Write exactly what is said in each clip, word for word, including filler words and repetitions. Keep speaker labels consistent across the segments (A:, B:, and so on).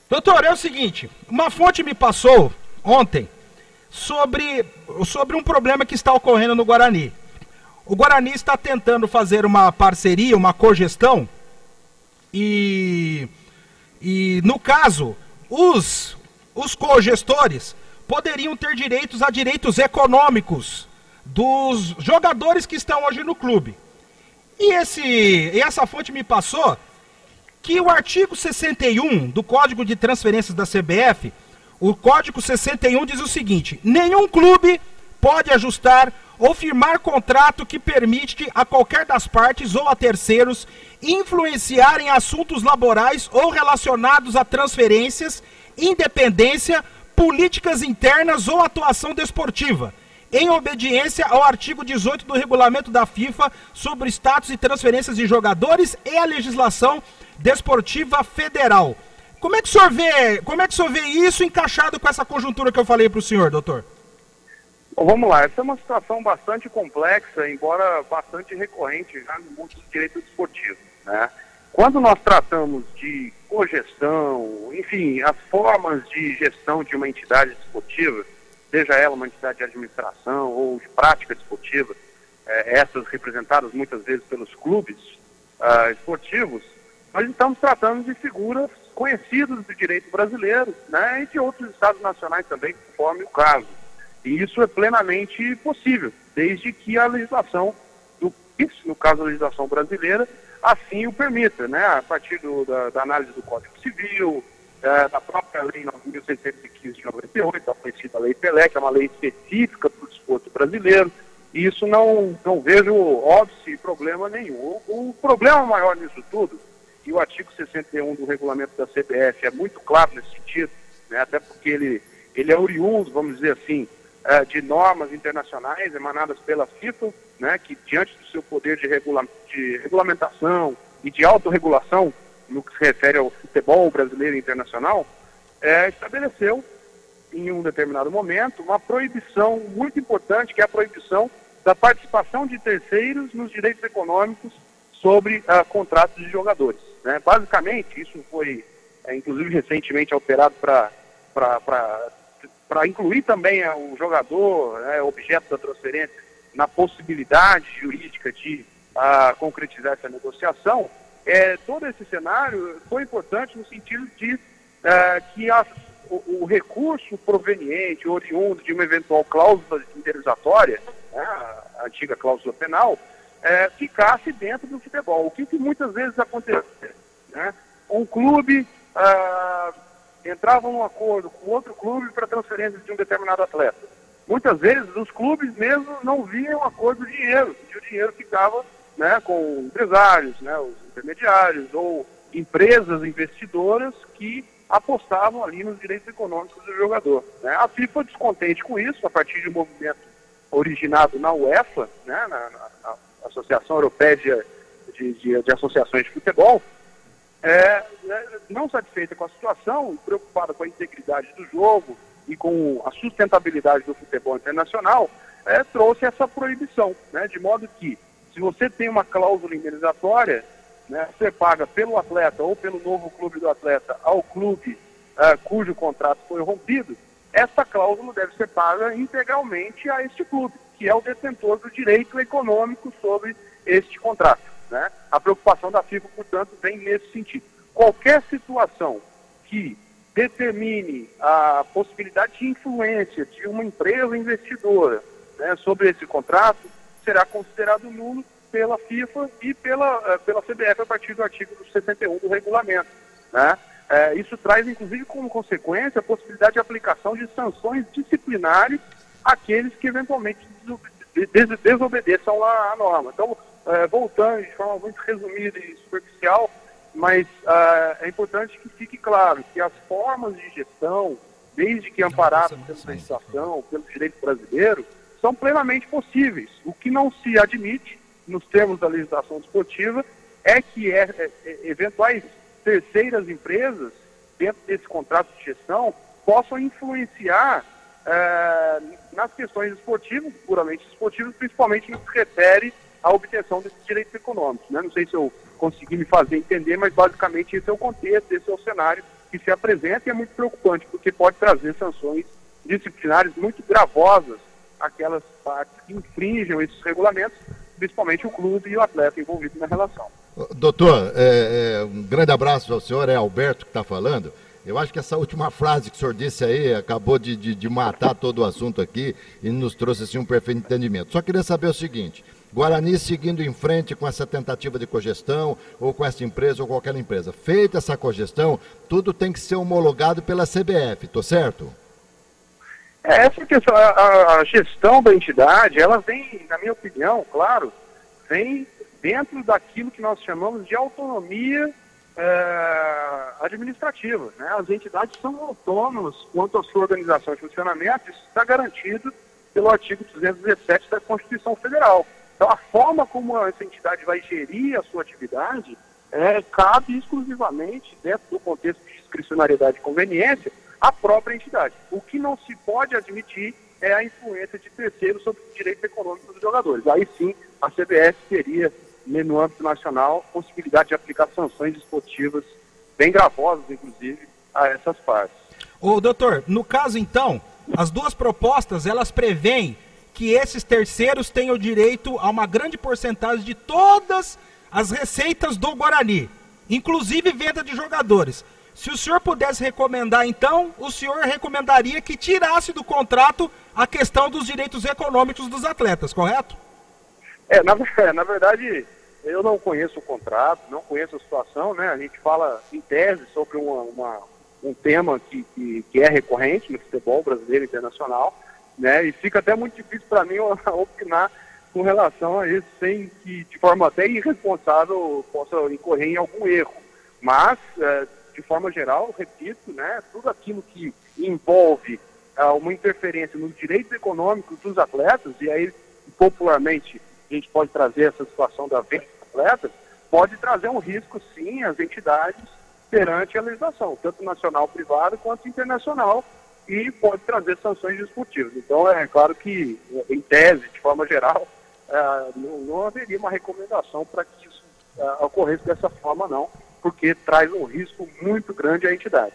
A: Doutor, é o seguinte, uma fonte me passou ontem sobre, sobre um problema que está ocorrendo no Guarani. O Guarani está tentando fazer uma parceria, uma cogestão, e, e no caso, os, os cogestores poderiam ter direitos a direitos econômicos dos jogadores que estão hoje no clube. E, esse, e essa fonte me passou que o artigo sessenta e um do Código de Transferências da C B F, o Código sessenta e um diz o seguinte: nenhum clube pode ajustar ou firmar contrato que permite a qualquer das partes ou a terceiros influenciar em assuntos laborais ou relacionados a transferências, independência, políticas internas ou atuação desportiva, em obediência ao artigo dezoito do Regulamento da FIFA sobre status e transferências de jogadores e a legislação desportiva federal. Como é que o senhor vê, como é que o senhor vê isso encaixado com essa conjuntura que eu falei para o senhor, doutor?
B: Bom, vamos lá, essa é uma situação bastante complexa, embora bastante recorrente já no mundo do direito desportivo, né? Quando nós tratamos de cogestão, enfim, as formas de gestão de uma entidade desportiva, seja ela uma entidade de administração ou de prática desportiva, eh, essas representadas muitas vezes pelos clubes ah, esportivos, nós estamos tratando de figuras conhecidas do direito brasileiro, né, e de outros estados nacionais também, conforme o caso. E isso é plenamente possível, desde que a legislação do país, no caso a legislação brasileira, assim o permita, né, a partir do, da, da análise do Código Civil, é, da própria Lei nove mil seiscentos e quinze de noventa e oito, a conhecida Lei Pelé, que é uma lei específica para o desporto brasileiro, e isso não, não vejo óbice e problema nenhum. O, o problema maior nisso tudo, e o artigo sessenta e um do regulamento da C B F é muito claro nesse sentido, né, até porque ele, ele é oriundo, vamos dizer assim, é, de normas internacionais emanadas pela FIFA, né, que diante do seu poder de, regula de regulamentação e de autorregulação, no que se refere ao futebol brasileiro e internacional, é, estabeleceu, em um determinado momento, uma proibição muito importante, que é a proibição da participação de terceiros nos direitos econômicos sobre uh, contratos de jogadores, né? Basicamente, isso foi, é, inclusive, recentemente alterado para incluir também uh, o jogador, né, objeto da transferência, na possibilidade jurídica de uh, concretizar essa negociação. É, todo esse cenário foi importante no sentido de uh, que a, o, o recurso proveniente, oriundo de uma eventual cláusula indenizatória, né, a antiga cláusula penal, é, ficasse dentro do futebol. O que, que muitas vezes acontece? Né? Um clube uh, entrava num acordo com outro clube para transferência de um determinado atleta. Muitas vezes os clubes mesmo não viam acordo de dinheiro, e o dinheiro ficava, né, com empresários, né, os intermediários ou empresas investidoras que apostavam ali nos direitos econômicos do jogador, né? A FIFA, descontente com isso, a partir de um movimento originado na UEFA, né, na, na, na Associação Europeia de, de, de, de Associações de Futebol, é, é, não satisfeita com a situação, preocupada com a integridade do jogo e com a sustentabilidade do futebol internacional, é, trouxe essa proibição, né, de modo que, se você tem uma cláusula indenizatória, né, você paga pelo atleta ou pelo novo clube do atleta ao clube uh, cujo contrato foi rompido, essa cláusula deve ser paga integralmente a este clube, que é o detentor do direito econômico sobre este contrato, né? A preocupação da FIFA, portanto, vem nesse sentido. Qualquer situação que determine a possibilidade de influência de uma empresa investidora, né, sobre esse contrato, será considerado nulo pela FIFA e pela, uh, pela C B F a partir do artigo sessenta e um do regulamento, né? É, isso traz, inclusive, como consequência a possibilidade de aplicação de sanções disciplinares àqueles que eventualmente des desobedeçam a, a norma. Então, é, voltando de forma muito resumida e superficial, mas uh, é importante que fique claro que as formas de gestão, desde que amparadas pela legislação, pelo direito brasileiro, são plenamente possíveis. O que não se admite, nos termos da legislação desportiva, é que é, é, é, eventuais terceiras empresas, dentro desse contrato de gestão, possam influenciar é, nas questões esportivas, puramente esportivas, principalmente no que se refere à obtenção desses direitos econômicos, né? Não sei se eu consegui me fazer entender, mas basicamente esse é o contexto, esse é o cenário que se apresenta, e é muito preocupante, porque pode trazer sanções disciplinares muito gravosas àquelas partes que infringem esses regulamentos, principalmente o clube e o atleta envolvido na relação.
C: Doutor, é, é, um grande abraço ao senhor, é Alberto que está falando. Eu acho que essa última frase que o senhor disse aí acabou de, de, de matar todo o assunto aqui e nos trouxe assim, um perfeito entendimento. Só queria saber o seguinte: Guarani seguindo em frente com essa tentativa de cogestão, ou com essa empresa ou qualquer empresa, feita essa cogestão, tudo tem que ser homologado pela C B F, estou certo?
B: É, essa questão, a, a gestão da entidade, ela vem, na minha opinião, claro, vem dentro daquilo que nós chamamos de autonomia é, administrativa, né? As entidades são autônomas quanto à sua organização e funcionamento, isso está garantido pelo artigo duzentos e dezessete da Constituição Federal. Então, a forma como essa entidade vai gerir a sua atividade é, cabe exclusivamente, dentro do contexto de discricionariedade e conveniência, à própria entidade. O que não se pode admitir é a influência de terceiros sobre os direitos econômicos dos jogadores. Aí sim, a C B F teria, no âmbito nacional, possibilidade de aplicar sanções desportivas bem gravosas, inclusive, a essas partes.
A: Ô, doutor, no caso, então, as duas propostas, elas prevêem que esses terceiros tenham direito a uma grande porcentagem de todas as receitas do Guarani, inclusive venda de jogadores. Se o senhor pudesse recomendar, então, o senhor recomendaria que tirasse do contrato a questão dos direitos econômicos dos atletas, correto?
B: É, na, na verdade, eu não conheço o contrato, não conheço a situação, né? A gente fala em tese sobre uma, uma, um tema que, que, que é recorrente no futebol brasileiro e internacional, né? E fica até muito difícil para mim opinar com relação a isso, sem que, de forma até irresponsável, possa incorrer em algum erro. Mas, é, de forma geral, repito, né, tudo aquilo que envolve uh, uma interferência nos direitos econômicos dos atletas, e aí, popularmente, a gente pode trazer essa situação da venda dos atletas, pode trazer um risco, sim, às entidades perante a legislação, tanto nacional, privada, quanto internacional, e pode trazer sanções desportivas. Então, é claro que, em tese, de forma geral, uh, não, não haveria uma recomendação para que isso uh, ocorresse dessa forma, não, porque traz um risco muito grande à entidade.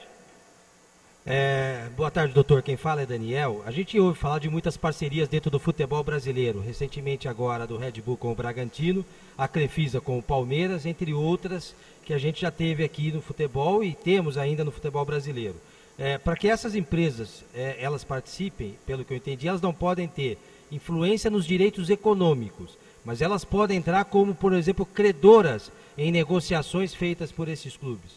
D: É, boa tarde, doutor. Quem fala é Daniel. A gente ouve falar de muitas parcerias dentro do futebol brasileiro. Recentemente agora do Red Bull com o Bragantino, a Crefisa com o Palmeiras, entre outras que a gente já teve aqui no futebol e temos ainda no futebol brasileiro. É, para que essas empresas é, elas participem, pelo que eu entendi, elas não podem ter influência nos direitos econômicos, mas elas podem entrar como, por exemplo, credoras em negociações feitas por esses clubes.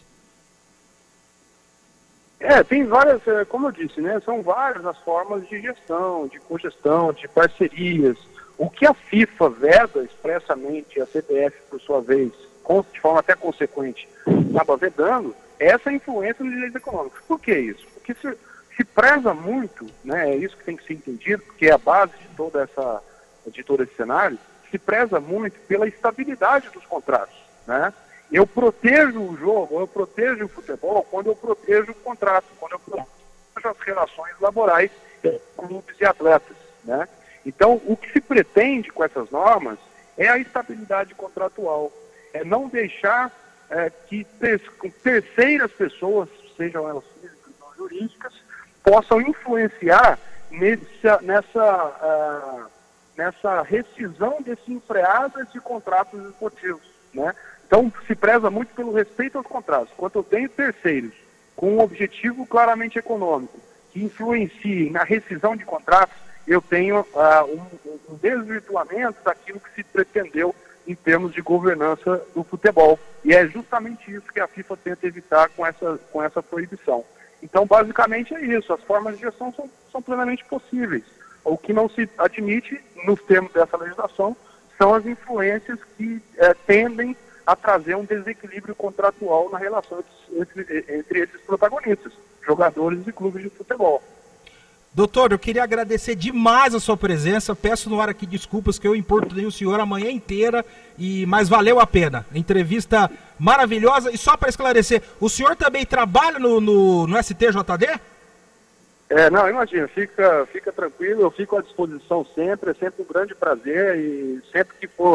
B: É, tem várias, como eu disse, né, são várias as formas de gestão, de cogestão, de parcerias. O que a FIFA veda expressamente, a C B F, por sua vez, de forma até consequente, acaba vedando, é essa influência nos direitos econômicos. Por que isso? Porque se, se preza muito, né, é isso que tem que ser entendido, porque é a base de, toda essa, de todo esse cenário, se preza muito pela estabilidade dos contratos, né? Eu protejo o jogo, eu protejo o futebol quando eu protejo o contrato, quando eu protejo as relações laborais entre clubes e atletas, né? Então, o que se pretende com essas normas é a estabilidade contratual, é não deixar é, que ter, terceiras pessoas, sejam elas físicas ou jurídicas, possam influenciar nessa, nessa, uh, nessa rescisão desenfreada de contratos esportivos, né? Então, se preza muito pelo respeito aos contratos. Quando eu tenho terceiros com um objetivo claramente econômico que influenciem na rescisão de contratos, eu tenho uh, um, um desvirtuamento daquilo que se pretendeu em termos de governança do futebol. E é justamente isso que a FIFA tenta evitar com essa, com essa proibição. Então, basicamente é isso. As formas de gestão são, são plenamente possíveis. O que não se admite, nos termos dessa legislação, são as influências que eh, tendem a trazer um desequilíbrio contratual na relação entre, entre esses protagonistas, jogadores e clubes de futebol.
A: Doutor, eu queria agradecer demais a sua presença, peço no ar aqui desculpas que eu importunei o senhor a manhã inteira, e, mas valeu a pena, entrevista maravilhosa. E só para esclarecer, o senhor também trabalha no, no, no S T J D?
B: É, não, imagina, fica, fica tranquilo, eu fico à disposição sempre, é sempre um grande prazer, e sempre que for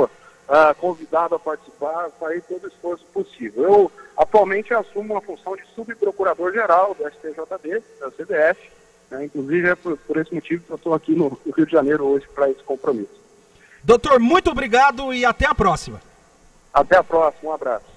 B: uh, convidado a participar, farei todo o esforço possível. Eu atualmente assumo uma função de subprocurador-geral do S T J D, da C B F, né? Inclusive é por, por esse motivo que eu estou aqui no, no Rio de Janeiro hoje para esse compromisso.
A: Doutor, muito obrigado e até a próxima.
B: Até a próxima, um abraço.